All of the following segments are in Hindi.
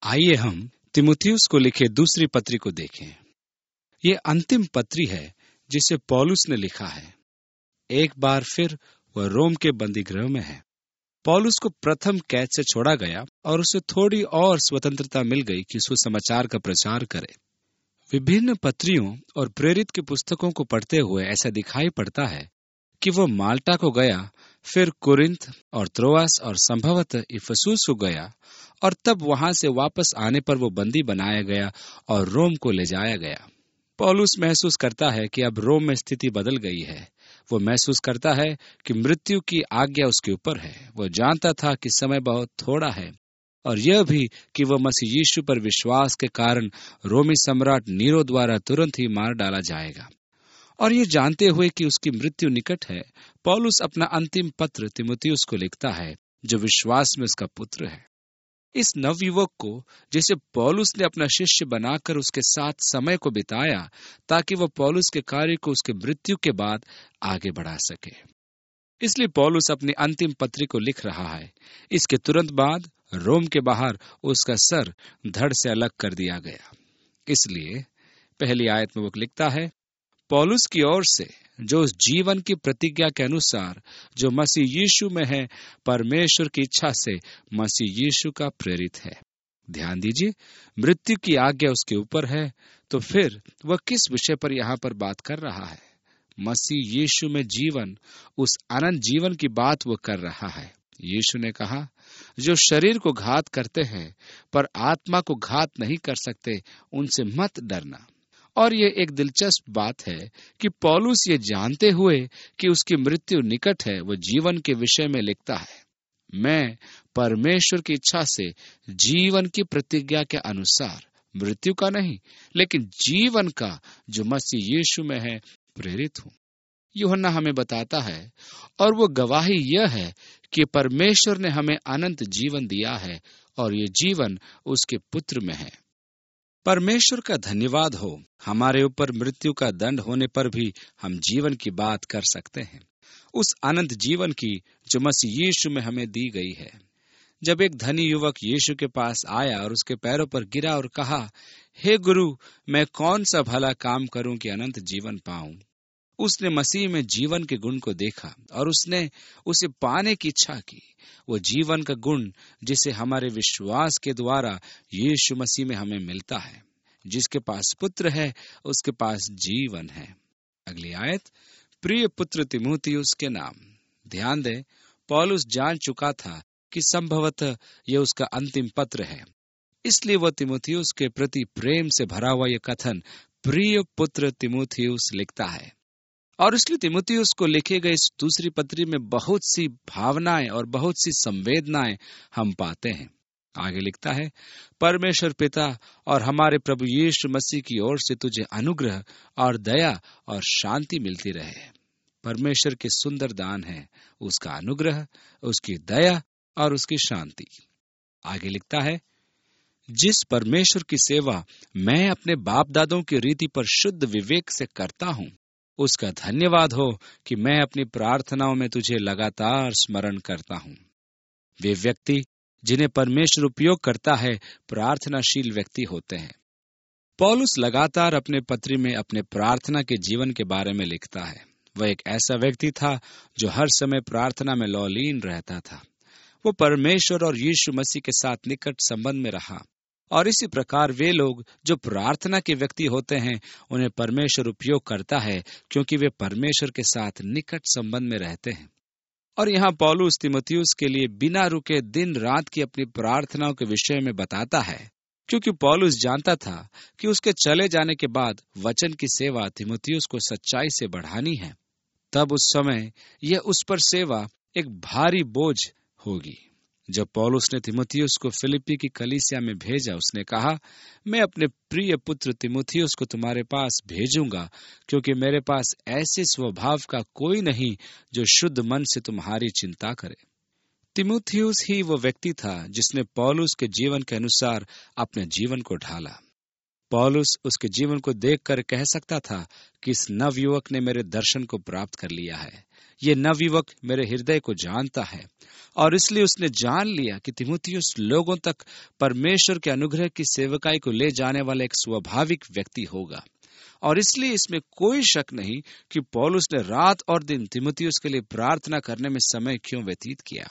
आइए हम तीमुथियुस को लिखे दूसरी पत्री को देखें। ये अंतिम पत्री है जिसे पौलुस ने लिखा है। एक बार फिर वह रोम के बंदी गृह में है। पौलुस को प्रथम कैद से छोड़ा गया और उसे थोड़ी और स्वतंत्रता मिल गई कि सुसमाचार का प्रचार करे। विभिन्न पत्रियों और प्रेरित की पुस्तकों को पढ़ते हुए ऐसा दिखाई पड़ता है कि वह माल्टा को गया, फिर कुरिन्थ और त्रोआस और संभवतः इफिसुस को गया, और तब वहां से वापस आने पर वो बंदी बनाया गया और रोम को ले जाया गया। पौलुस महसूस करता है कि अब रोम में स्थिति बदल गई है। वो महसूस करता है कि मृत्यु की आज्ञा उसके ऊपर है। वो जानता था कि समय बहुत थोड़ा है, और यह भी कि वह मसीह यीशु पर विश्वास के कारण रोमी सम्राट नीरो द्वारा तुरंत ही मार डाला जाएगा। और ये जानते हुए कि उसकी मृत्यु निकट है, पौलुस अपना अंतिम पत्र तीमुथियुस को लिखता है, जो विश्वास में उसका पुत्र है। इस नवयुवक को, जिसे पौलुस ने अपना शिष्य बनाकर उसके साथ समय को बिताया ताकि वह पौलुस के कार्य को उसके मृत्यु के बाद आगे बढ़ा सके। इसलिए पौलुस अपनी अंतिम पत्री को लिख रहा है। इसके तुरंत बाद रोम के बाहर उसका सर धड़ से अलग कर दिया गया। इसलिए पहली आयत में वो लिखता है, पौलुस की ओर से, जो उस जीवन की प्रतिज्ञा के अनुसार जो मसीह यीशु में है, परमेश्वर की इच्छा से मसीह यीशु का प्रेरित है। ध्यान दीजिए, मृत्यु की आज्ञा उसके ऊपर है, तो फिर वह किस विषय पर यहाँ पर बात कर रहा है? मसीह यीशु में जीवन, उस अनंत जीवन की बात वो कर रहा है। यीशु ने कहा, जो शरीर को घात करते हैं पर आत्मा को घात नहीं कर सकते, उनसे मत डरना। और ये एक दिलचस्प बात है कि पौलुस ये जानते हुए कि उसकी मृत्यु निकट है, वो जीवन के विषय में लिखता है, मैं परमेश्वर की इच्छा से जीवन की प्रतिज्ञा के अनुसार, मृत्यु का नहीं लेकिन जीवन का जो मसीह यीशु में है, प्रेरित हूं। यूहन्ना हमें बताता है, और वो गवाही यह है कि परमेश्वर ने हमें अनंत जीवन दिया है, और ये जीवन उसके पुत्र में है। परमेश्वर का धन्यवाद हो, हमारे ऊपर मृत्यु का दंड होने पर भी हम जीवन की बात कर सकते हैं, उस अनंत जीवन की जो मसीह यीशु में हमें दी गई है। जब एक धनी युवक यीशु के पास आया और उसके पैरों पर गिरा और कहा, हे गुरु, मैं कौन सा भला काम करूं कि अनंत जीवन पाऊं? उसने मसीह में जीवन के गुण को देखा और उसने उसे पाने की इच्छा की। वो जीवन का गुण जिसे हमारे विश्वास के द्वारा यीशु मसीह में हमें मिलता है। जिसके पास पुत्र है, उसके पास जीवन है। अगली आयत, प्रिय पुत्र तीमुथियुस के नाम। ध्यान दें, पौलुस जान चुका था कि संभवतः यह उसका अंतिम पत्र है, इसलिए वह तीमुथियुस के प्रति प्रेम से भरा हुआ यह कथन प्रिय पुत्र तीमुथियुस लिखता है। और इसलिए तीमुथियुस को लिखे गए इस दूसरी पत्री में बहुत सी भावनाएं और बहुत सी संवेदनाएं हम पाते हैं। आगे लिखता है, परमेश्वर पिता और हमारे प्रभु यीशु मसीह की ओर से तुझे अनुग्रह और दया और शांति मिलती रहे। परमेश्वर के सुंदर दान है उसका अनुग्रह, उसकी दया और उसकी शांति। आगे लिखता है, जिस परमेश्वर की सेवा मैं अपने बाप दादों की रीति पर शुद्ध विवेक से करता हूं, उसका धन्यवाद हो कि मैं अपनी प्रार्थनाओं में तुझे लगातार स्मरण करता हूं। वे व्यक्ति जिन्हें परमेश्वर उपयोग करता है, प्रार्थनाशील व्यक्ति होते हैं। पौलुस लगातार अपने पत्री में अपने प्रार्थना के जीवन के बारे में लिखता है। वह एक ऐसा व्यक्ति था जो हर समय प्रार्थना में लौलीन रहता था। वो परमेश्वर और यीशु मसीह के साथ निकट संबंध में रहा, और इसी प्रकार वे लोग जो प्रार्थना के व्यक्ति होते हैं, उन्हें परमेश्वर उपयोग करता है क्योंकि वे परमेश्वर के साथ निकट संबंध में रहते हैं। और यहाँ पौलुस तीमुथियुस के लिए बिना रुके दिन रात की अपनी प्रार्थनाओं के विषय में बताता है, क्योंकि पौलुस जानता था कि उसके चले जाने के बाद वचन की सेवा तीमुथियुस को सच्चाई से बढ़ानी है। तब उस समय यह उस पर सेवा एक भारी बोझ होगी। जब पौलुस ने तीमुथियुस को फिलिप्पी की कलीसिया में भेजा, उसने कहा, मैं अपने प्रिय पुत्र तीमुथियुस को तुम्हारे पास भेजूंगा, क्योंकि मेरे पास ऐसे स्वभाव का कोई नहीं जो शुद्ध मन से तुम्हारी चिंता करे। तीमुथियुस ही वो व्यक्ति था जिसने पौलुस के जीवन के अनुसार अपने जीवन को ढाला। पौलुस उसके जीवन को देखकर कह सकता था कि इस नवयुवक ने मेरे दर्शन को प्राप्त कर लिया है। ये नवयुवक मेरे हृदय को जानता है और इसलिए उसने जान लिया कि तीमुथियुस लोगों तक परमेश्वर के अनुग्रह की सेवकाई को ले जाने वाला एक स्वाभाविक व्यक्ति होगा। और इसलिए इसमें कोई शक नहीं कि पौलुस ने रात और दिन तीमुथियुस के लिए प्रार्थना करने में समय क्यों व्यतीत किया।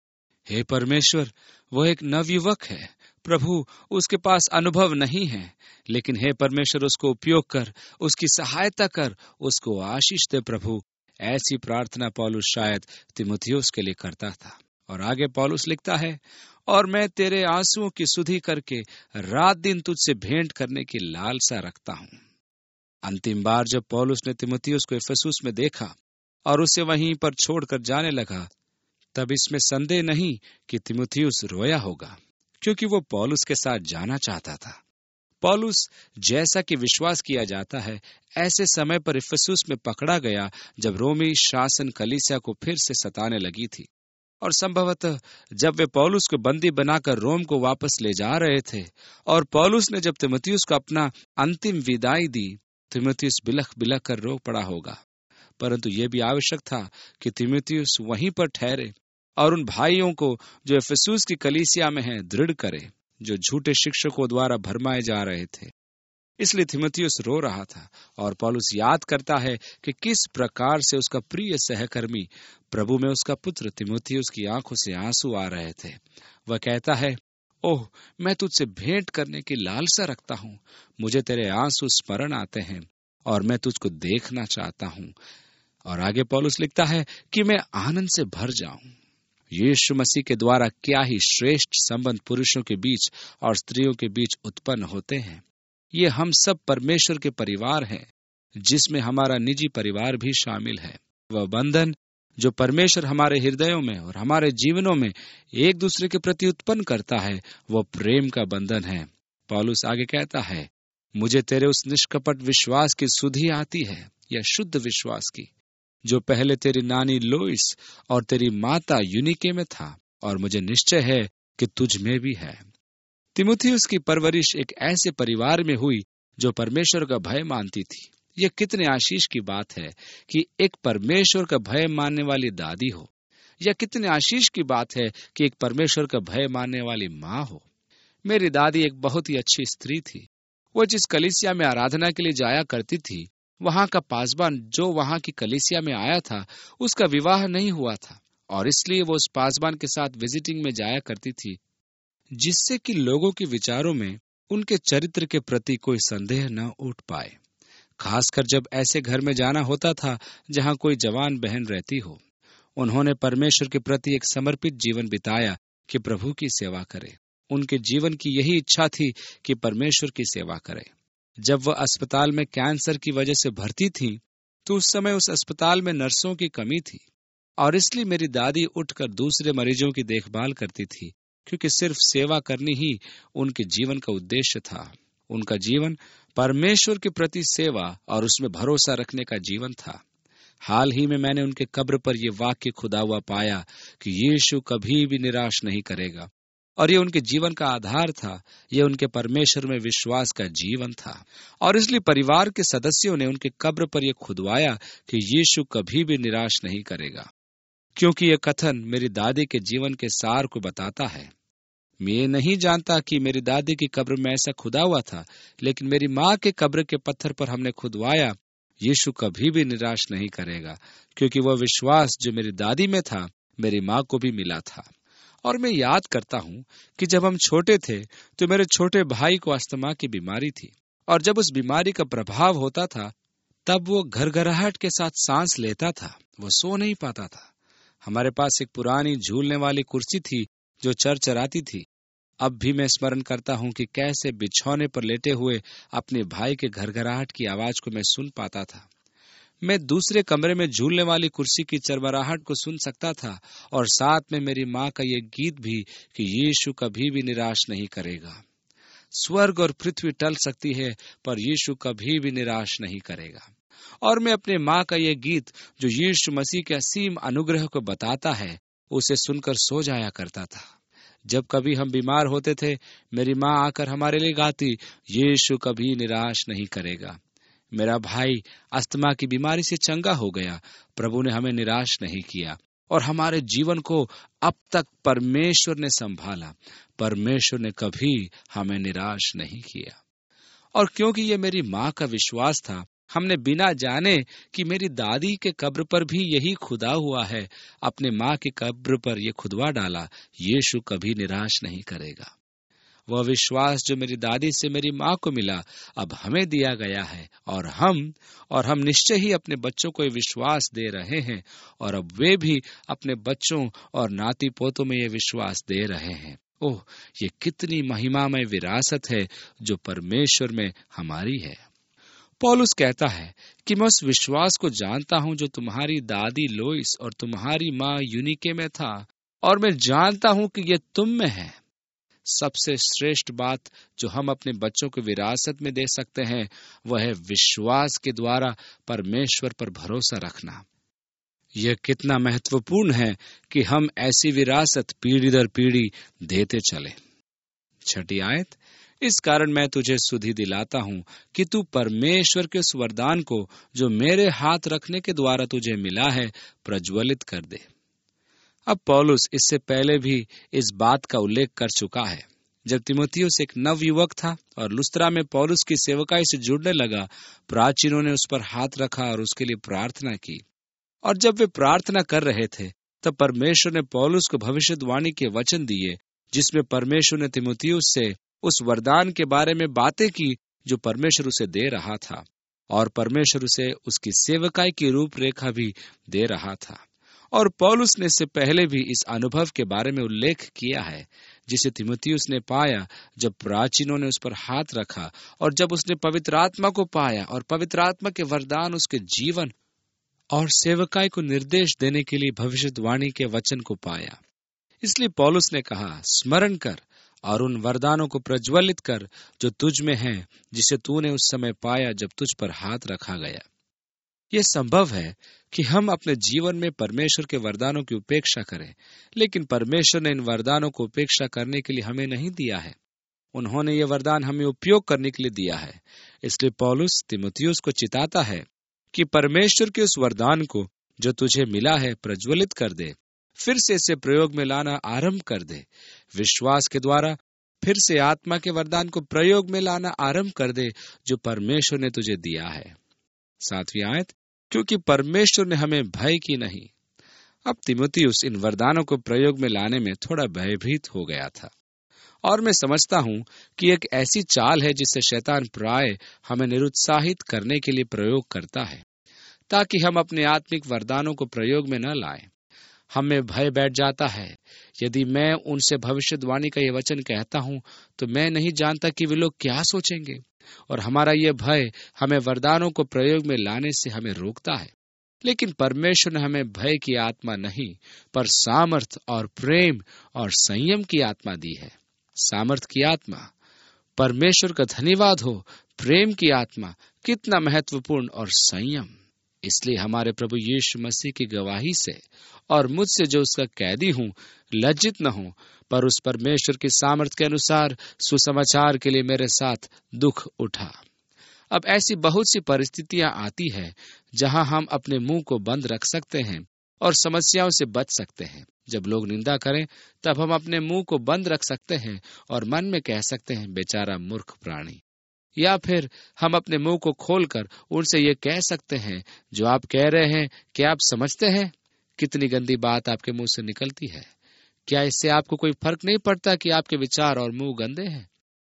हे परमेश्वर, वह एक नवयुवक है प्रभु, उसके पास अनुभव नहीं है, लेकिन हे परमेश्वर उसको उपयोग कर, उसकी सहायता कर, उसको आशीष दे प्रभु। ऐसी प्रार्थना पौलुस शायद तीमुथियुस के लिए करता था। और आगे पौलुस लिखता है, और मैं तेरे आंसुओं की सुधि करके रात दिन तुझसे भेंट करने की लालसा रखता हूं। अंतिम बार जब पौलुस ने तीमुथियुस को इफिसुस में देखा और उसे वहीं पर छोड़कर जाने लगा, तब इसमें संदेह नहीं कि तीमुथियुस रोया होगा, क्योंकि वो पौलुस के साथ जाना चाहता था। पौलुस, जैसा कि विश्वास किया जाता है, ऐसे समय पर इफिसुस में पकड़ा गया जब रोमी शासन कलीसिया को फिर से सताने लगी थी। और संभवतः जब वे पौलुस को बंदी बनाकर रोम को वापस ले जा रहे थे और पौलुस ने जब तीमुथियुस को अपना अंतिम विदाई दी, तीमुथियुस बिलख बिलख कर रो पड़ा होगा। परंतु यह भी आवश्यक था कि तीमुथियुस वहीं पर ठहरे और उन भाइयों को जो इफिसुस की कलीसिया में हैं दृढ़ करे, जो झूठे शिक्षकों द्वारा भरमाए जा रहे थे। इसलिए तीमुथियुस रो रहा था और पौलुस याद करता है कि किस प्रकार से उसका प्रिय सहकर्मी प्रभु में उसका पुत्र तीमुथियुस की आंखों से आंसू आ रहे थे। वह कहता है, ओह, मैं तुझसे भेंट करने की लालसा रखता हूं, मुझे तेरे आंसू स्मरण आते हैं और मैं तुझको देखना चाहता हूं। और आगे पौलुस लिखता है कि मैं आनंद से भर जाऊं। यीशु मसीह के द्वारा क्या ही श्रेष्ठ संबंध पुरुषों के बीच और स्त्रियों के बीच उत्पन्न होते हैं। ये हम सब परमेश्वर के परिवार हैं, जिसमें हमारा निजी परिवार भी शामिल है। वह बंधन जो परमेश्वर हमारे हृदयों में और हमारे जीवनों में एक दूसरे के प्रति उत्पन्न करता है, वह प्रेम का बंधन है। पौलुस आगे कहता है, मुझे तेरे उस निष्कपट विश्वास की सुधि आती है, या शुद्ध विश्वास की, जो पहले तेरी नानी लोइस और तेरी माता यूनिके में था, और मुझे निश्चय है कि तुझ में भी है। तीमुथियुस की परवरिश एक ऐसे परिवार में हुई जो परमेश्वर का भय मानती थी। यह कितने आशीष की बात है कि एक परमेश्वर का भय मानने वाली दादी हो। यह कितने आशीष की बात है कि एक परमेश्वर का भय मानने वाली माँ हो। मेरी दादी एक बहुत ही अच्छी स्त्री थी। वह जिस कलीसिया में आराधना के लिए जाया करती थी, वहां का पासबान जो वहां की कलीसिया में आया था, उसका विवाह नहीं हुआ था, और इसलिए वो उस पासबान के साथ विजिटिंग में जाया करती थी, जिससे कि लोगों के विचारों में उनके चरित्र के प्रति कोई संदेह न उठ पाए। खासकर जब ऐसे घर में जाना होता था जहां कोई जवान बहन रहती हो। उन्होंने परमेश्वर के प्रति एक समर्पित जीवन बिताया कि प्रभु की सेवा करे। उनके जीवन की यही इच्छा थी कि परमेश्वर की सेवा करे। जब वह अस्पताल में कैंसर की वजह से भर्ती थी, तो उस समय उस अस्पताल में नर्सों की कमी थी, और इसलिए मेरी दादी उठकर दूसरे मरीजों की देखभाल करती थी, क्योंकि सिर्फ सेवा करनी ही उनके जीवन का उद्देश्य था। उनका जीवन परमेश्वर के प्रति सेवा और उसमें भरोसा रखने का जीवन था। हाल ही में मैंने उनके कब्र पर यह वाक्य खुदा हुआ पाया कि यीशु कभी भी निराश नहीं करेगा, और ये उनके जीवन का आधार था। यह उनके परमेश्वर में विश्वास का जीवन था, और इसलिए परिवार के सदस्यों ने उनके कब्र पर यह खुदवाया कि यीशु कभी भी निराश नहीं करेगा, क्योंकि यह कथन मेरी दादी के जीवन के सार को बताता है। मैं ये नहीं जानता कि मेरी दादी की कब्र में ऐसा खुदा हुआ था, लेकिन मेरी माँ के कब्र के पत्थर पर हमने खुदवाया, यीशु कभी भी निराश नहीं करेगा, क्योंकि वह विश्वास जो मेरी दादी में था, मेरी माँ को भी मिला था। और मैं याद करता हूँ कि जब हम छोटे थे तो मेरे छोटे भाई को अस्थमा की बीमारी थी, और जब उस बीमारी का प्रभाव होता था, तब वो घरघराहट के साथ सांस लेता था, वो सो नहीं पाता था। हमारे पास एक पुरानी झूलने वाली कुर्सी थी जो चरचराती थी। अब भी मैं स्मरण करता हूँ कि कैसे बिछौने पर लेटे हुए अपने भाई के घरघराहट की आवाज को मैं सुन पाता था। मैं दूसरे कमरे में झूलने वाली कुर्सी की चरमराहट को सुन सकता था, और साथ में मेरी माँ का ये गीत भी कि यीशु कभी भी निराश नहीं करेगा। स्वर्ग और पृथ्वी टल सकती है, पर यीशु कभी भी निराश नहीं करेगा। और मैं अपने माँ का ये गीत जो यीशु मसीह के असीम अनुग्रह को बताता है, उसे सुनकर सो जाया करता था। जब कभी हम बीमार होते थे, मेरी माँ आकर हमारे लिए गाती, यीशु कभी निराश नहीं करेगा। मेरा भाई अस्थमा की बीमारी से चंगा हो गया, प्रभु ने हमें निराश नहीं किया और हमारे जीवन को अब तक परमेश्वर ने संभाला। परमेश्वर ने कभी हमें निराश नहीं किया। और क्योंकि ये मेरी माँ का विश्वास था, हमने बिना जाने कि मेरी दादी के कब्र पर भी यही खुदा हुआ है, अपने माँ की कब्र पर यह खुदवा डाला, यीशु कभी निराश नहीं करेगा। वह विश्वास जो मेरी दादी से मेरी माँ को मिला, अब हमें दिया गया है और हम निश्चय ही अपने बच्चों को ये विश्वास दे रहे हैं और अब वे भी अपने बच्चों और नाती पोतों में ये विश्वास दे रहे हैं। ओह, ये कितनी महिमामय विरासत है जो परमेश्वर में हमारी है। पौलुस कहता है कि मैं उस विश्वास को जानता हूं जो तुम्हारी दादी लोइस और तुम्हारी माँ यूनिके में था, और मैं जानता हूं कि ये तुम में है। सबसे श्रेष्ठ बात जो हम अपने बच्चों को विरासत में दे सकते हैं, वह है विश्वास के द्वारा परमेश्वर पर भरोसा रखना। यह कितना महत्वपूर्ण है कि हम ऐसी विरासत पीढ़ी दर पीढ़ी देते चले। 6 आयत, इस कारण मैं तुझे सुधि दिलाता हूं कि तू परमेश्वर के उस वरदान को जो मेरे हाथ रखने के द्वारा तुझे मिला है प्रज्वलित कर दे। अब पौलुस इससे पहले भी इस बात का उल्लेख कर चुका है। जब तीमुथियुस एक नवयुवक था और लुस्त्रा में पौलुस की सेवकाई से जुड़ने लगा, प्राचीनों ने उस पर हाथ रखा और उसके लिए प्रार्थना की। और जब वे प्रार्थना कर रहे थे, तब परमेश्वर ने पौलुस को भविष्यवाणी के वचन दिए, जिसमें परमेश्वर ने तीमुथियुस से उस वरदान के बारे में बातें की जो परमेश्वर उसे दे रहा था, और परमेश्वर उसे उसकी सेवकाई की रूपरेखा भी दे रहा था। और पौलुस ने इससे पहले भी इस अनुभव के बारे में उल्लेख किया है, जिसे तीमुथियुस ने पाया जब प्राचीनों ने उस पर हाथ रखा और जब उसने पवित्र आत्मा को पाया और पवित्र आत्मा के वरदान उसके जीवन और सेवकाई को निर्देश देने के लिए भविष्यवाणी के वचन को पाया। इसलिए पौलुस ने कहा, स्मरण कर और उन वरदानों को प्रज्वलित कर जो तुझ में हैं, जिसे तूने उस समय पाया जब तुझ पर हाथ रखा गया। यह संभव है कि हम अपने जीवन में परमेश्वर के वरदानों की उपेक्षा करें, लेकिन परमेश्वर ने इन वरदानों को उपेक्षा करने के लिए हमें नहीं दिया है। उन्होंने ये वरदान हमें उपयोग करने के लिए दिया है। इसलिए पौलुस तीमुथियुस को चिताता है कि परमेश्वर के उस वरदान को जो तुझे मिला है प्रज्वलित कर दे, फिर से इसे प्रयोग में लाना आरंभ कर दे। विश्वास के द्वारा फिर से आत्मा के वरदान को प्रयोग में लाना आरंभ कर दे जो परमेश्वर ने तुझे दिया है। 7वीं आयत, क्योंकि परमेश्वर ने हमें भय की नहीं। अब तीमुथियुस इन वरदानों को प्रयोग में लाने में थोड़ा भयभीत हो गया था, और मैं समझता हूं कि एक ऐसी चाल है जिससे शैतान प्राय हमें निरुत्साहित करने के लिए प्रयोग करता है, ताकि हम अपने आत्मिक वरदानों को प्रयोग में न लाएं। हमें भय बैठ जाता है, यदि मैं उनसे भविष्यवाणी का ये वचन कहता हूं तो मैं नहीं जानता कि वे लोग क्या सोचेंगे, और हमारा यह भय हमें वरदानों को प्रयोग में लाने से हमें रोकता है। लेकिन परमेश्वर ने हमें भय की आत्मा नहीं, पर सामर्थ और प्रेम और संयम की आत्मा दी है। सामर्थ की आत्मा, परमेश्वर का धन्यवाद हो। प्रेम की आत्मा, कितना महत्वपूर्ण, और संयम। इसलिए हमारे प्रभु यीशु मसीह की गवाही से और मुझसे जो उसका कैदी हूं, लज्जित न हो, पर उस परमेश्वर की सामर्थ के अनुसार सुसमाचार के लिए मेरे साथ दुख उठा। अब ऐसी बहुत सी परिस्थितियां आती है जहां हम अपने मुंह को बंद रख सकते हैं और समस्याओं से बच सकते हैं। जब लोग निंदा करें तब हम अपने मुंह को बंद रख सकते हैं और मन में कह सकते हैं, बेचारा मूर्ख प्राणी। या फिर हम अपने मुंह को खोलकर उनसे ये कह सकते हैं, जो आप कह रहे हैं, क्या आप समझते हैं कितनी गंदी बात आपके मुंह से निकलती है? क्या इससे आपको कोई फर्क नहीं पड़ता कि आपके विचार और मुंह गंदे हैं?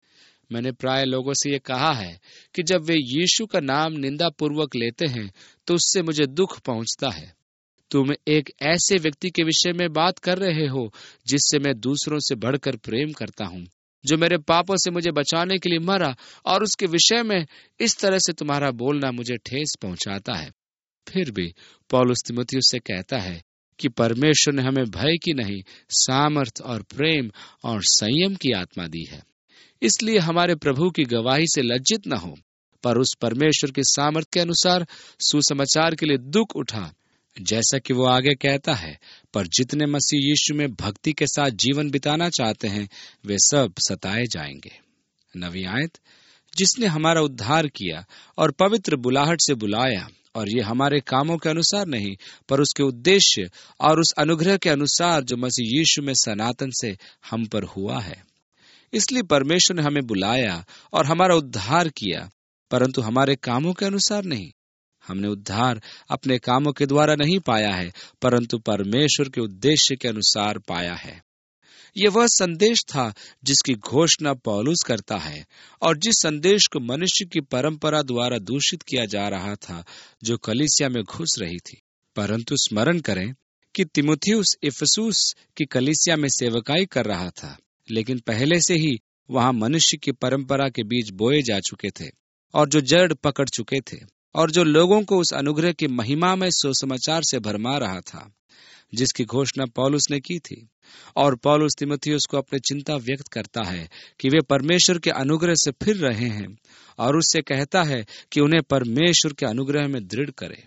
मैंने प्राय लोगों से ये कहा है कि जब वे यीशु का नाम निंदा पूर्वक लेते हैं तो उससे मुझे दुख पहुंचता है। तुम एक ऐसे व्यक्ति के विषय में बात कर रहे हो जिससे मैं दूसरों से बढ़कर प्रेम करता हूं, जो मेरे पापों से मुझे बचाने के लिए मरा, और उसके विषय में इस तरह से तुम्हारा बोलना मुझे ठेस पहुंचाता है। फिर भी पौलुस तीमुथियुस से कहता है कि परमेश्वर ने हमें भय की नहीं, सामर्थ और प्रेम और संयम की आत्मा दी है। इसलिए हमारे प्रभु की गवाही से लज्जित न हो, पर उस परमेश्वर के सामर्थ के अनुसार सुसमाचार के लिए दुख उठा, जैसा कि वो आगे कहता है, पर जितने मसीह यीशु में भक्ति के साथ जीवन बिताना चाहते हैं वे सब सताए जाएंगे। 9वीं आयत, जिसने हमारा उद्धार किया और पवित्र बुलाहट से बुलाया, और ये हमारे कामों के अनुसार नहीं पर उसके उद्देश्य और उस अनुग्रह के अनुसार जो मसीह यीशु में सनातन से हम पर हुआ है। इसलिए परमेश्वर ने हमें बुलाया और हमारा उद्धार किया, परंतु हमारे कामों के अनुसार नहीं। हमने उद्धार अपने कामों के द्वारा नहीं पाया है, परंतु परमेश्वर के उद्देश्य के अनुसार पाया है। यह वह संदेश था जिसकी घोषणा पौलुस करता है, और जिस संदेश को मनुष्य की परंपरा द्वारा दूषित किया जा रहा था, जो कलीसिया में घुस रही थी। परंतु स्मरण करें कि तीमुथियुस इफिसुस की कलीसिया में सेवकाई कर रहा था, लेकिन पहले से ही वहां मनुष्य की परंपरा के बीज बोए जा चुके थे और जो जड़ पकड़ चुके थे, और जो लोगों को उस अनुग्रह की महिमा में सुसमाचार से भरमा रहा था जिसकी घोषणा पौलुस ने की थी। और पौलुस तीमुथियुस को अपनी चिंता व्यक्त करता है कि वे परमेश्वर के अनुग्रह से फिर रहे हैं, और उससे कहता है कि उन्हें परमेश्वर के अनुग्रह में दृढ़ करे।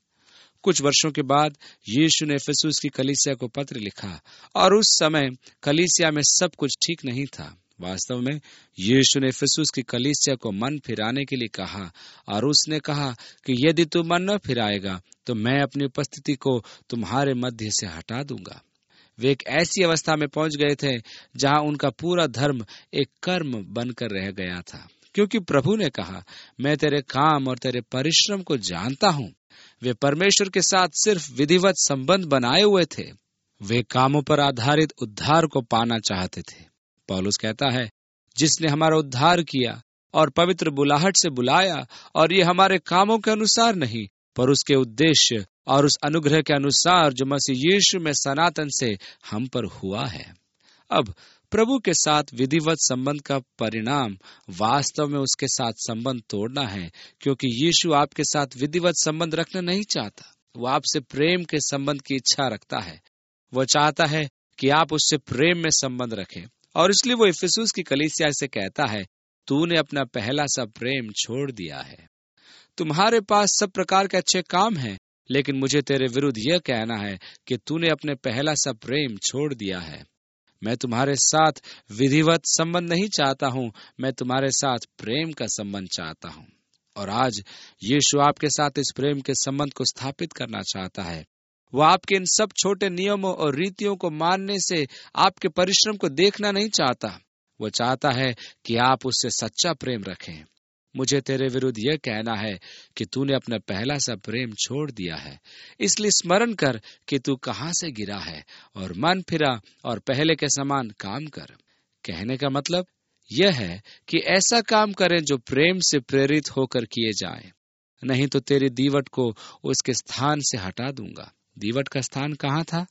कुछ वर्षों के बाद यीशु ने इफिसुस की कलीसिया को पत्र लिखा, और उस समय कलीसिया में सब कुछ ठीक नहीं था। वास्तव में यीशु ने इफिसुस की कलीसिया को मन फिराने के लिए कहा, और उसने कहा कि यदि तू मन न फिराएगा तो मैं अपनी उपस्थिति को तुम्हारे मध्य से हटा दूंगा। वे एक ऐसी अवस्था में पहुंच गए थे जहां उनका पूरा धर्म एक कर्म बनकर रह गया था, क्योंकि प्रभु ने कहा, मैं तेरे काम और तेरे परिश्रम को जानता हूं। वे परमेश्वर के साथ सिर्फ विधिवत संबंध बनाए हुए थे। वे कामों पर आधारित उद्धार को पाना चाहते थे। पौलुस कहता है, जिसने हमारा उद्धार किया और पवित्र बुलाहट से बुलाया, और ये हमारे कामों के अनुसार नहीं पर उसके उद्देश्य और उस अनुग्रह के अनुसार जो मसीह यीशु में सनातन से हम पर हुआ है। अब प्रभु के साथ विधिवत संबंध का परिणाम वास्तव में उसके साथ संबंध तोड़ना है, क्योंकि यीशु आपके साथ विधिवत संबंध रखना नहीं चाहता। वो आपसे प्रेम के संबंध की इच्छा रखता है। वो चाहता है कि आप उससे प्रेम में संबंध रखें, और इसलिए वो इफिसुस की कलीसिया से कहता है, तूने अपना पहला सा प्रेम छोड़ दिया है। तुम्हारे पास सब प्रकार के अच्छे काम हैं, लेकिन मुझे तेरे विरुद्ध यह कहना है कि तूने अपने पहला सा प्रेम छोड़ दिया है। मैं तुम्हारे साथ विधिवत संबंध नहीं चाहता हूं, मैं तुम्हारे साथ प्रेम का संबंध चाहता हूं। और आज यीशु आपके साथ इस प्रेम के संबंध को स्थापित करना चाहता है। वो आपके इन सब छोटे नियमों और रीतियों को मानने से आपके परिश्रम को देखना नहीं चाहता। वो चाहता है कि आप उससे सच्चा प्रेम रखें। मुझे तेरे विरुद्ध यह कहना है कि तूने अपना पहला सा प्रेम छोड़ दिया है। इसलिए स्मरण कर कि तू कहां से गिरा है, और मन फिरा और पहले के समान काम कर। कहने का मतलब यह है कि ऐसा काम करें जो प्रेम से प्रेरित होकर किए जाए, नहीं तो तेरी दीवट को उसके स्थान से हटा दूंगा। दीवट का स्थान कहाँ था?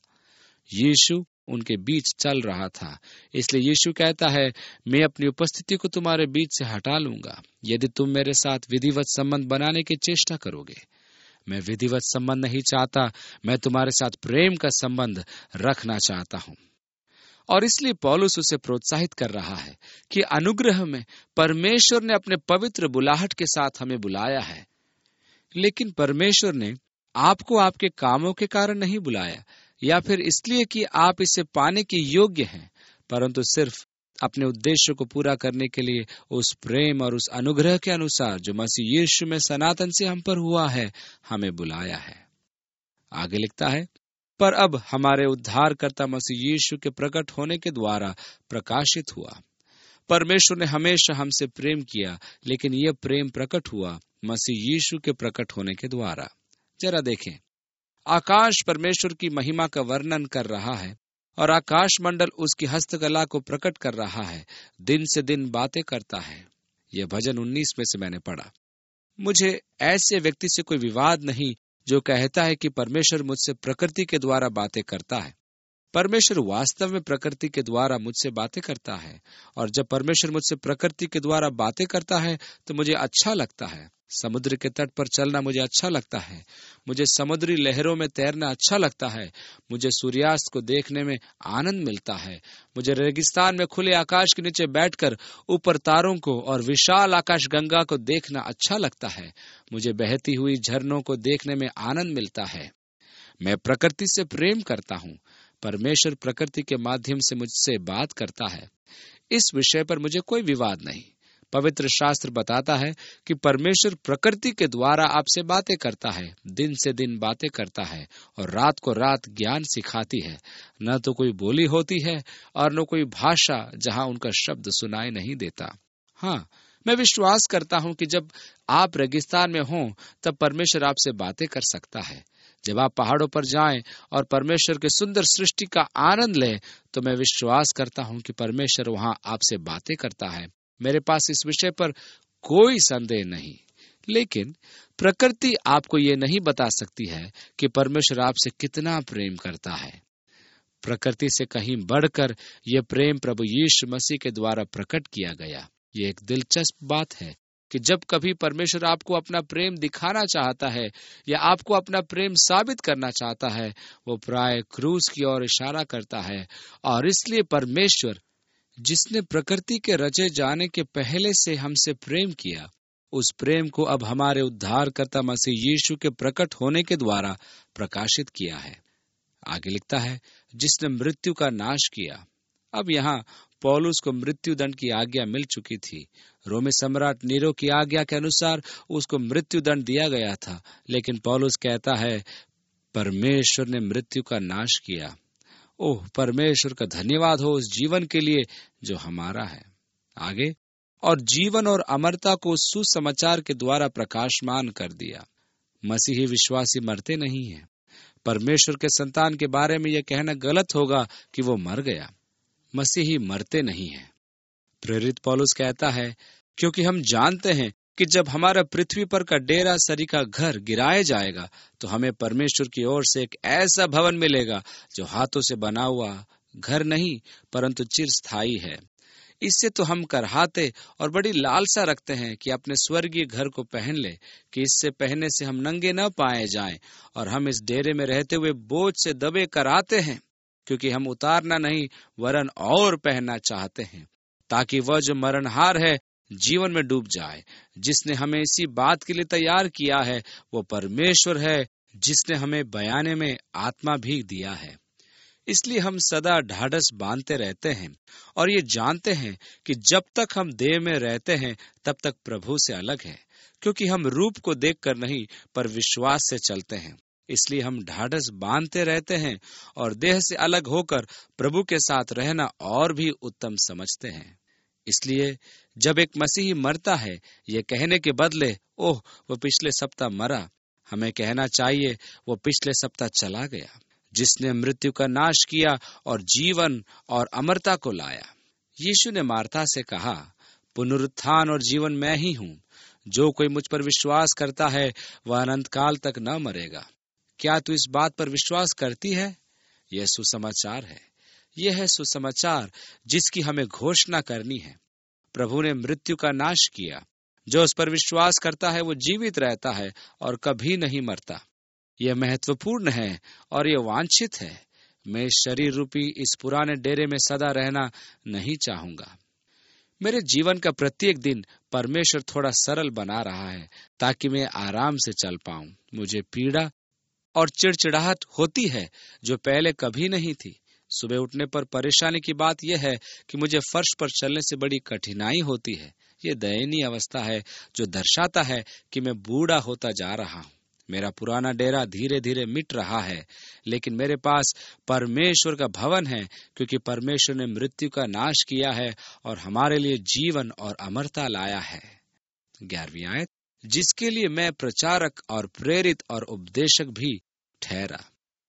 यीशु उनके बीच चल रहा था। इसलिए यीशु कहता है, मैं अपनी उपस्थिति को तुम्हारे बीच से हटा लूंगा यदि तुम मेरे साथ विधिवत संबंध बनाने की चेष्टा करोगे। मैं विधिवत संबंध नहीं चाहता, मैं तुम्हारे साथ प्रेम का संबंध रखना चाहता हूं। और इसलिए पौलुस उसे प्रोत्साहित कर रहा है कि अनुग्रह में परमेश्वर ने अपने पवित्र बुलाहट के साथ हमें बुलाया है, लेकिन परमेश्वर ने आपको आपके कामों के कारण नहीं बुलाया, या फिर इसलिए कि आप इसे पाने के योग्य हैं, परंतु सिर्फ अपने उद्देश्य को पूरा करने के लिए उस प्रेम और उस अनुग्रह के अनुसार जो मसीह यीशु में सनातन से हम पर हुआ है, हमें बुलाया है। आगे लिखता है, पर अब हमारे उद्धारकर्ता मसीह यीशु के प्रकट होने के द्वारा प्रकाशित हुआ। परमेश्वर ने हमेशा हमसे प्रेम किया, लेकिन यह प्रेम प्रकट हुआ मसीह यीशु के प्रकट होने के द्वारा। जरा देखें, आकाश परमेश्वर की महिमा का वर्णन कर रहा है और आकाश मंडल उसकी हस्तकला को प्रकट कर रहा है, दिन से दिन बातें करता है। यह भजन 19 में से मैंने पढ़ा। मुझे ऐसे व्यक्ति से कोई विवाद नहीं जो कहता है कि परमेश्वर मुझसे प्रकृति के द्वारा बातें करता है। परमेश्वर वास्तव में प्रकृति के द्वारा मुझसे बातें करता है, और जब परमेश्वर मुझसे प्रकृति के द्वारा बातें करता है तो मुझे अच्छा लगता है। समुद्र के तट पर चलना मुझे अच्छा लगता है, मुझे समुद्री लहरों में तैरना अच्छा लगता है, मुझे सूर्यास्त को देखने में आनंद मिलता है, मुझे रेगिस्तान में खुले आकाश के नीचे बैठकर ऊपर तारों को और विशाल आकाश गंगा को देखना अच्छा लगता है, मुझे बहती हुई झरनों को देखने में आनंद मिलता है। मैं प्रकृति से प्रेम करता हूँ। परमेश्वर प्रकृति के माध्यम से मुझसे बात करता है। इस विषय पर मुझे कोई विवाद नहीं। पवित्र शास्त्र बताता है कि परमेश्वर प्रकृति के द्वारा आपसे बातें करता है, दिन से दिन बातें करता है और रात को रात ज्ञान सिखाती है। न तो कोई बोली होती है और न कोई भाषा जहां उनका शब्द सुनाई नहीं देता। हाँ, मैं विश्वास करता हूं कि जब आप रेगिस्तान में हों तब परमेश्वर आपसे बातें कर सकता है। जब आप पहाड़ों पर जाएं और परमेश्वर के सुंदर सृष्टि का आनंद लें तो मैं विश्वास करता हूं कि परमेश्वर वहां आपसे बातें करता है। मेरे पास इस विषय पर कोई संदेह नहीं। लेकिन प्रकृति आपको ये नहीं बता सकती है कि परमेश्वर आपसे कितना प्रेम करता है। प्रकृति से कहीं बढ़कर यह प्रेम प्रभु यीशु मसीह के द्वारा प्रकट किया गया। ये एक दिलचस्प बात है कि जब कभी परमेश्वर आपको अपना प्रेम दिखाना चाहता है या आपको अपना प्रेम साबित करना चाहता है, वो प्राय क्रूस की ओर इशारा करता है। और इसलिए परमेश्वर, जिसने प्रकृति के रचे जाने के पहले से हमसे प्रेम किया, उस प्रेम को अब हमारे उद्धारकर्ता मसीह यीशु के प्रकट होने के द्वारा प्रकाशित किया है। आगे लिखता है, जिसने मृत्यु का नाश किया। अब यहाँ पौलुस को मृत्यु दंड की आज्ञा मिल चुकी थी। रोमी सम्राट नीरो की आज्ञा के अनुसार उसको मृत्यु दंड दिया गया था, लेकिन पौलुस कहता है परमेश्वर ने मृत्यु का नाश किया। ओह, परमेश्वर का धन्यवाद हो उस जीवन के लिए जो हमारा है। आगे, और जीवन और अमरता को सुसमाचार के द्वारा प्रकाशमान कर दिया। मसीही विश्वासी मरते नहीं हैं। परमेश्वर के संतान के बारे में यह कहना गलत होगा कि वो मर गया। मसीही मरते नहीं हैं। प्रेरित पौलुस कहता है, क्योंकि हम जानते हैं कि जब हमारा पृथ्वी पर का डेरा सरीखा घर गिराया जाएगा तो हमें परमेश्वर की ओर से एक ऐसा भवन मिलेगा जो हाथों से बना हुआ घर नहीं परंतु चिरस्थायी है। इससे तो हम करहाते और बड़ी लालसा रखते हैं कि अपने स्वर्गीय घर को पहन ले, कि इससे पहनने से हम नंगे न पाए जाएं। और हम इस डेरे में रहते हुए बोझ से दबे कराते हैं, क्योंकि हम उतारना नहीं वरन और पहनना चाहते हैं, ताकि वह जो मरणहार है जीवन में डूब जाए। जिसने हमें इसी बात के लिए तैयार किया है वो परमेश्वर है, जिसने हमें बयाने में आत्मा भी दिया है। इसलिए हम सदा ढाढ़स बांधते रहते हैं और ये जानते हैं कि जब तक हम देह में रहते हैं तब तक प्रभु से अलग है, क्योंकि हम रूप को देखकर नहीं पर विश्वास से चलते हैं। इसलिए हम ढाढ़स बांधते रहते हैं और देह से अलग होकर प्रभु के साथ रहना और भी उत्तम समझते हैं। इसलिए जब एक मसीही मरता है, ये कहने के बदले ओह वो पिछले सप्ताह मरा, हमें कहना चाहिए वो पिछले सप्ताह चला गया। जिसने मृत्यु का नाश किया और जीवन और अमरता को लाया। यीशु ने मार्था से कहा, पुनरुत्थान और जीवन मैं ही हूँ। जो कोई मुझ पर विश्वास करता है वह अनंत काल तक न मरेगा। क्या तू इस बात पर विश्वास करती है? यह सुसमाचार है। यह है सुसमाचार जिसकी हमें घोषणा करनी है। प्रभु ने मृत्यु का नाश किया। जो उस पर विश्वास करता है वो जीवित रहता है और कभी नहीं मरता। यह महत्वपूर्ण है और यह वांछित है। मैं शरीर रूपी इस पुराने डेरे में सदा रहना नहीं चाहूंगा। मेरे जीवन का प्रत्येक दिन परमेश्वर थोड़ा सरल बना रहा है ताकि मैं आराम से चल पाऊं। मुझे पीड़ा और चिड़चिड़ाहट होती है जो पहले कभी नहीं थी। सुबह उठने पर परेशानी की बात यह है कि मुझे फर्श पर चलने से बड़ी कठिनाई होती है। यह दयनीय अवस्था है जो दर्शाता है कि मैं बूढ़ा होता जा रहा हूँ। मेरा पुराना डेरा धीरे धीरे मिट रहा है, लेकिन मेरे पास परमेश्वर का भवन है, क्योंकि परमेश्वर ने मृत्यु का नाश किया है और हमारे लिए जीवन और अमरता लाया है। 11वीं आयत, जिसके लिए मैं प्रचारक और प्रेरित और उपदेशक भी ठहरा।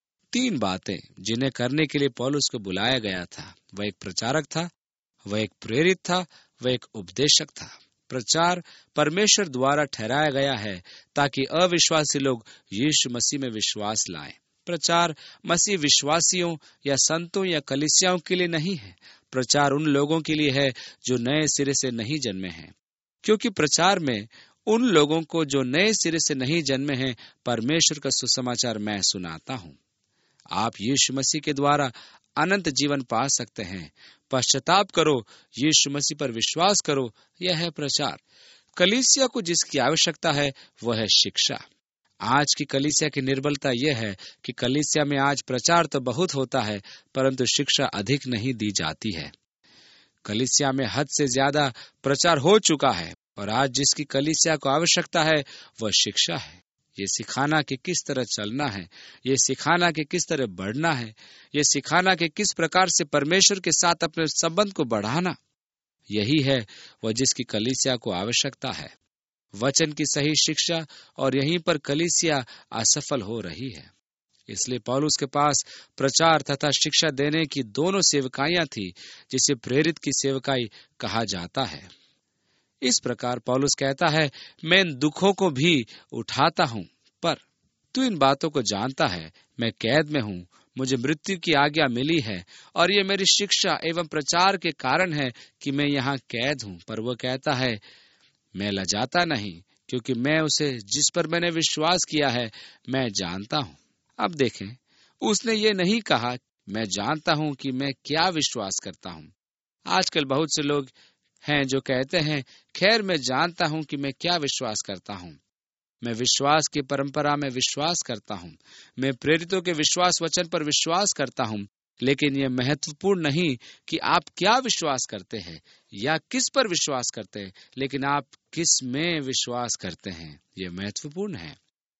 3 बातें जिन्हें करने के लिए पौलुस को बुलाया गया था। वह एक प्रचारक था, वह एक प्रेरित था, वह एक उपदेशक था। प्रचार परमेश्वर द्वारा ठहराया गया है ताकि अविश्वासी लोग यीशु मसीह में विश्वास लाएं। प्रचार मसीह विश्वासियों या संतों या कलीसियाओं के लिए नहीं है। प्रचार उन लोगों के लिए है जो नए सिरे से नहीं जन्मे हैं, क्योंकि प्रचार में उन लोगों को जो नए सिरे से नहीं जन्मे हैं परमेश्वर का सुसमाचार मैं सुनाता हूँ। आप यीशु मसीह के द्वारा अनंत जीवन पा सकते हैं। पश्चाताप करो, यीशु मसीह पर विश्वास करो, यह है प्रचार। कलीसिया को जिसकी आवश्यकता है वह है शिक्षा। आज की कलीसिया की निर्बलता यह है कि कलीसिया में आज प्रचार तो बहुत होता है, परंतु शिक्षा अधिक नहीं दी जाती है। कलीसिया में हद से ज्यादा प्रचार हो चुका है और आज जिसकी कलीसिया को आवश्यकता है वह शिक्षा है। ये सिखाना कि किस तरह चलना है, ये सिखाना कि किस तरह बढ़ना है, ये सिखाना कि किस प्रकार से परमेश्वर के साथ अपने संबंध को बढ़ाना, यही है वह जिसकी कलीसिया को आवश्यकता है। वचन की सही शिक्षा, और यहीं पर कलीसिया असफल हो रही है। इसलिए पौलुस के पास प्रचार तथा शिक्षा देने की दोनों सेवकाइयां थी, जिसे प्रेरित की सेवकाई कहा जाता है। इस प्रकार पौलुस कहता है, मैं इन दुखों को भी उठाता हूं, पर तू इन बातों को जानता है, मैं कैद में हूं, मुझे मृत्यु की आज्ञा मिली है, और ये मेरी शिक्षा एवं प्रचार के कारण है कि मैं यहाँ कैद हूं। पर वह कहता है, मैं लजाता नहीं, क्योंकि मैं उसे जिस पर मैंने विश्वास किया है मैं जानता हूं। अब देखें, उसने ये नहीं कहा मैं जानता हूं कि मैं क्या विश्वास करता हूं। आजकल बहुत से लोग हैं जो कहते हैं, खैर मैं जानता हूं कि मैं क्या विश्वास करता हूं। मैं विश्वास की परंपरा में विश्वास करता हूं, मैं प्रेरितों के विश्वास वचन पर विश्वास करता हूं, लेकिन यह महत्वपूर्ण नहीं कि आप क्या विश्वास करते हैं या किस पर विश्वास करते हैं, लेकिन आप किस में विश्वास करते हैं, यह महत्वपूर्ण है।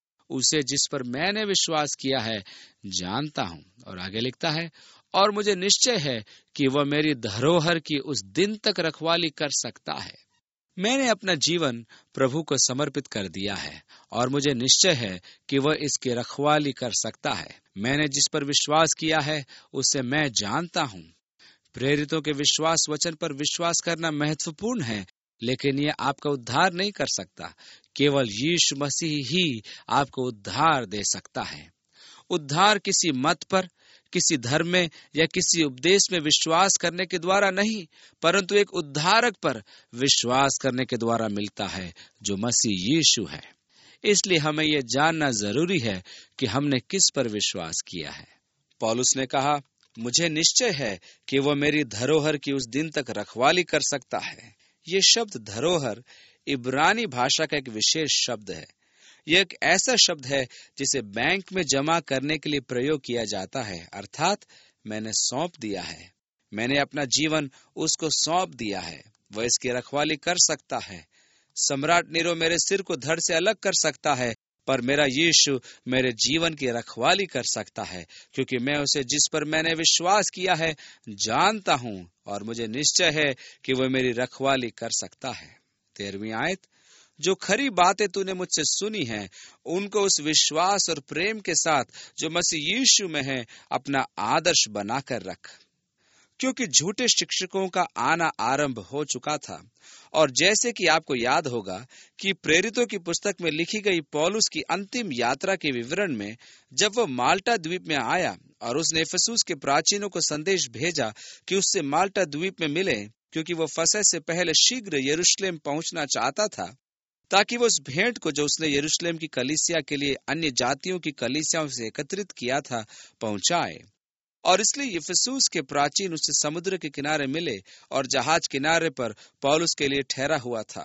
उसे जिस पर मैंने विश्वास किया है जानता हूं। और आगे लिखता है, और मुझे निश्चय है कि वह मेरी धरोहर की उस दिन तक रखवाली कर सकता है। मैंने अपना जीवन प्रभु को समर्पित कर दिया है और मुझे निश्चय है कि वह इसकी रखवाली कर सकता है। मैंने जिस पर विश्वास किया है उसे मैं जानता हूँ। प्रेरितों के विश्वास वचन पर विश्वास करना महत्वपूर्ण है, लेकिन यह आपका उद्धार नहीं कर सकता। केवल यीशु मसीह ही आपको उद्धार दे सकता है। उद्धार किसी मत पर, किसी धर्म में या किसी उपदेश में विश्वास करने के द्वारा नहीं, परंतु एक उद्धारक पर विश्वास करने के द्वारा मिलता है, जो मसीह यीशु है। इसलिए हमें यह जानना जरूरी है कि हमने किस पर विश्वास किया है। पौलुस ने कहा, मुझे निश्चय है कि वह मेरी धरोहर की उस दिन तक रखवाली कर सकता है। ये शब्द धरोहर इब्रानी भाषा का एक विशेष शब्द है। यह एक ऐसा शब्द है जिसे बैंक में जमा करने के लिए प्रयोग किया जाता है, अर्थात मैंने सौंप दिया है, मैंने अपना जीवन उसको सौंप दिया है, वह इसकी रखवाली कर सकता है। सम्राट नीरो मेरे सिर को धड़ से अलग कर सकता है, पर मेरा यीशु मेरे जीवन की रखवाली कर सकता है, क्योंकि मैं उसे जिस पर मैंने विश्वास किया है जानता हूं और मुझे निश्चय है कि वह मेरी रखवाली कर सकता है। 13वीं आयत, जो खरी बातें तूने मुझसे सुनी हैं उनको उस विश्वास और प्रेम के साथ जो मसीह यीशु में है अपना आदर्श बनाकर रख। क्योंकि झूठे शिक्षकों का आना आरंभ हो चुका था, और जैसे कि आपको याद होगा कि प्रेरितों की पुस्तक में लिखी गई पौलुस की अंतिम यात्रा के विवरण में, जब वह माल्टा द्वीप में आया और उसने इफिसुस के प्राचीनों को संदेश भेजा कि उससे माल्टा द्वीप में मिले, क्योंकि वह फसह से पहले शीघ्र यरूशलेम पहुंचना चाहता था, ताकि वो उस भेंट को जो उसने यरूशलेम की कलीसिया के लिए अन्य जातियों की कलीसियाओं से एकत्रित किया था पहुंचाए। और इसलिए इफिसुस के प्राचीन उससे समुद्र के किनारे मिले और जहाज किनारे पर पौलुस के लिए ठहरा हुआ था,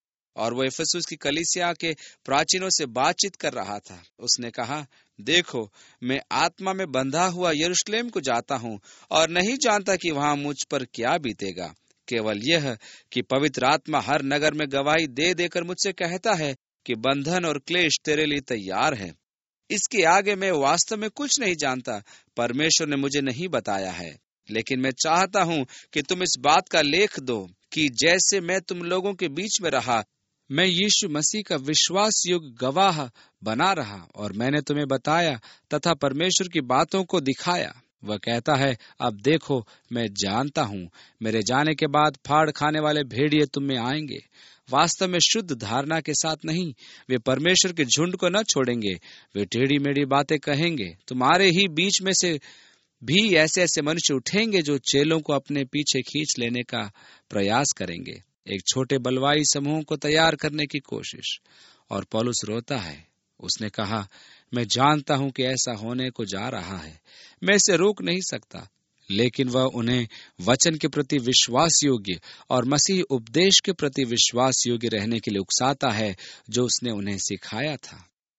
और वो इफिसुस की कलीसिया के प्राचीनों से बातचीत कर रहा था। उसने कहा, देखो, मैं आत्मा में बंधा हुआ यरूशलेम को जाता हूँ और नहीं जानता कि वहां मुझ पर क्या बीतेगा, केवल यह कि पवित्र आत्मा हर नगर में गवाही दे देकर मुझसे कहता है कि बंधन और क्लेश तेरे लिए तैयार है। इसके आगे मैं वास्तव में कुछ नहीं जानता, परमेश्वर ने मुझे नहीं बताया है, लेकिन मैं चाहता हूँ कि तुम इस बात का लेख दो कि जैसे मैं तुम लोगों के बीच में रहा, मैं यीशु मसीह का विश्वास योग्य गवाह बना रहा, और मैंने तुम्हें बताया तथा परमेश्वर की बातों को दिखाया। वह कहता है, अब देखो, मैं जानता हूँ, मेरे जाने के बाद फाड़ खाने वाले भेड़िए तुम में आएंगे, वास्तव में शुद्ध धारणा के साथ नहीं। वे परमेश्वर के झुंड को न छोड़ेंगे, वे टेढ़ी मेढ़ी बातें कहेंगे। तुम्हारे ही बीच में से भी ऐसे ऐसे मनुष्य उठेंगे जो चेलों को अपने पीछे खींच लेने का प्रयास करेंगे, एक छोटे बलवाई समूह को तैयार करने की कोशिश। और पौलुस रोता है। उसने कहा, मैं जानता हूं कि ऐसा होने को जा रहा है, मैं इसे रोक नहीं सकता, लेकिन वह उन्हें वचन के प्रति विश्वास योग्य और मसीह उपदेश के प्रति विश्वास योग्य रहने के लिए उकसाता है जो उसने उन्हें सिखाया था।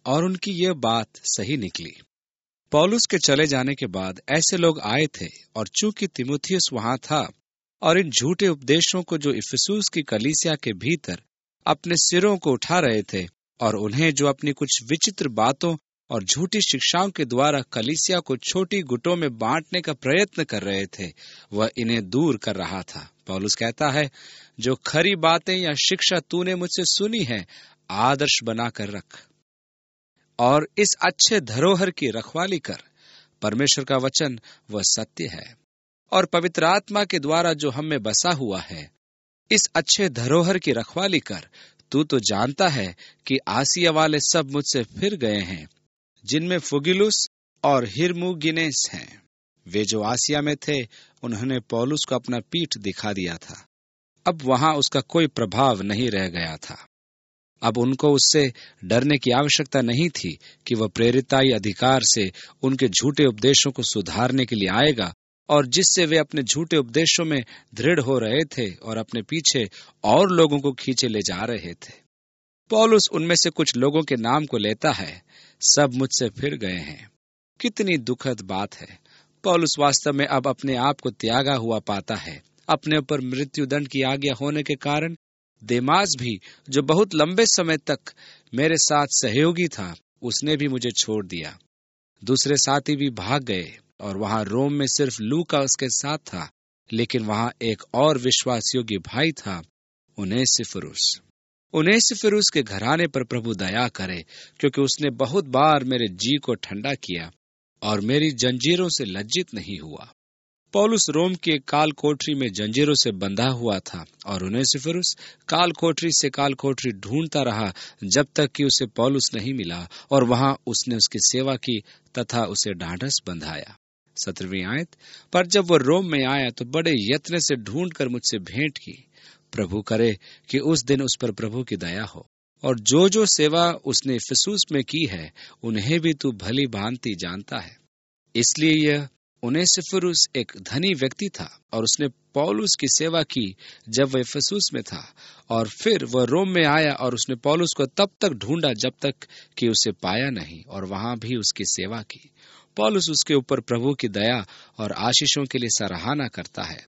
और उनकी यह बात सही निकली। पौलुस के चले जाने के बाद ऐसे लोग आए थे, और चूंकि तीमुथियुस वहां था और इन झूठे उपदेशों को जो इफिसुस की कलीसिया के भीतर अपने सिरों को उठा रहे थे, और उन्हें जो अपनी कुछ विचित्र बातों और झूठी शिक्षाओं के द्वारा कलीसिया को छोटी गुटों में बांटने का प्रयत्न कर रहे थे, वह इन्हें दूर कर रहा था। पौलुस कहता है, जो खरी बातें या शिक्षा तूने मुझसे सुनी है, आदर्श बना कर रख और इस अच्छे धरोहर की रखवाली कर। परमेश्वर का वचन वह सत्य है, और पवित्र आत्मा के द्वारा जो हम में बसा हुआ है, इस अच्छे धरोहर की रखवाली कर। तू तो जानता है कि आसिया वाले सब मुझसे फिर गए हैं, जिनमें फुगिलुस और हिरमुगिनेस हैं। वे जो आसिया में थे, उन्होंने पौलुस को अपना पीठ दिखा दिया था। अब वहां उसका कोई प्रभाव नहीं रह गया था। अब उनको उससे डरने की आवश्यकता नहीं थी कि वह प्रेरिताई अधिकार से उनके झूठे उपदेशों को सुधारने के लिए आएगा, और जिससे वे अपने झूठे उपदेशों में दृढ़ हो रहे थे और अपने पीछे और लोगों को खींचे ले जा रहे थे। पौलुस उनमें से कुछ लोगों के नाम को लेता है, सब मुझसे फिर गए हैं। कितनी दुखद बात है। पौलुस वास्तव में अब अपने आप को त्यागा हुआ पाता है। अपने ऊपर मृत्युदंड की आज्ञा होने के कारण देमास भी, जो बहुत लंबे समय तक मेरे साथ सहयोगी था, उसने भी मुझे छोड़ दिया। दूसरे साथी भी भाग गए, और वहां रोम में सिर्फ लूका उसके साथ था। लेकिन वहां एक और विश्वास योग्य भाई था, उनेसिफुरुस के घराने पर प्रभु दया करे, क्योंकि उसने बहुत बार मेरे जी को ठंडा किया और मेरी जंजीरों से लज्जित नहीं हुआ। पौलुस रोम के काल कोठरी में जंजीरों से बंधा हुआ था, और उनेसिफुरुस काल कोठरी से काल कोठरी ढूंढता रहा, जब तक कि उसे पौलुस नहीं मिला, और वहां उसने उसकी सेवा की तथा उसे ढांढस बंधाया। 17वीं आयत, पर जब वह रोम में आया तो बड़े यत्न से ढूंढकर मुझसे भेंट की। प्रभु करे कि उस दिन उस पर प्रभु की दया हो, और जो जो सेवा उसने इफिसुस में की है, उन्हें भी तू भली भांति जानता है। इसलिए यह उनेसिफुरुस एक धनी व्यक्ति था, और उसने पौलुस की सेवा की जब वह इफिसुस में था, और फिर वह रोम में आया, और उसने पौलुस को तब तक ढूंढा जब तक कि उसे पाया नहीं, और वहां भी उसकी सेवा की। पौलुस उसके ऊपर प्रभु की दया और आशीषों के लिए सराहना करता है।